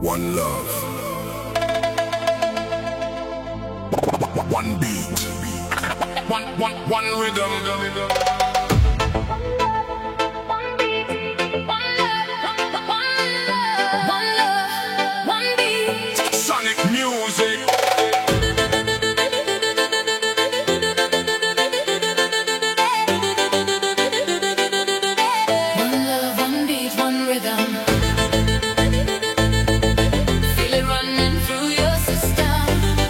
One love, one beat, one rhythm. Sonic music. One love, one beat, one rhythm. Feel it running through your system.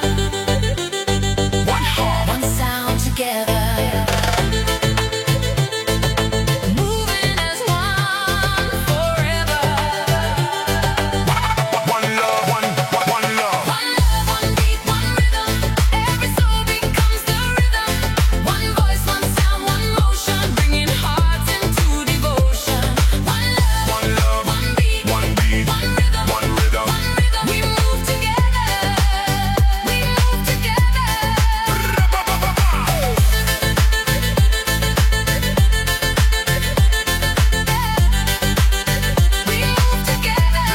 One heart, One sound together. Moving as one forever. one love, one love. One love, one beat, one rhythm. Every soul becomes the rhythm. One voice, one sound, one motion, bringing hearts into devotion. One love, one beat, One beat, one rhythm, one rhythm. one rhythm. We move together. We move together. We move together.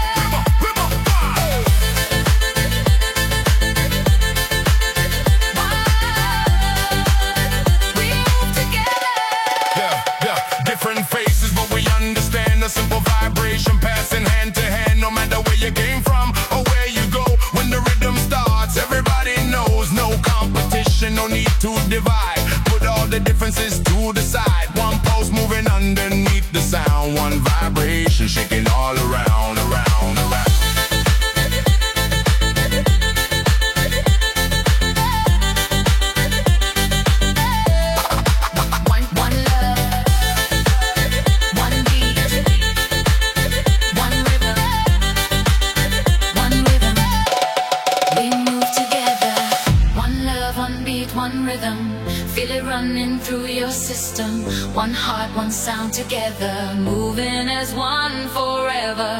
We move together. Yeah. Different faces, but we understand the simple vibration passing hand to hand. No matter where you came from or where you go, when the rhythm starts, everybody knows. No competition, no need to divide. Put all the differences to the side. One pulse moving underneath the sound. One vibration shaking all around, around, around. One love, one beat, one rhythm, one rhythm. We move together. One love, one beat, one rhythm. Feel it running through your system. One heart, one sound together. Moving as one forever.